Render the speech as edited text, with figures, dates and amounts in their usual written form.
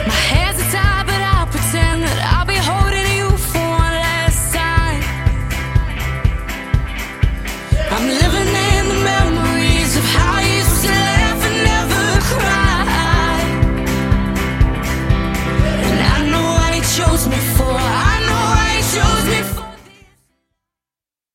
My hands are tied, but I'll pretend that I'll be holding you for one last time. I'm living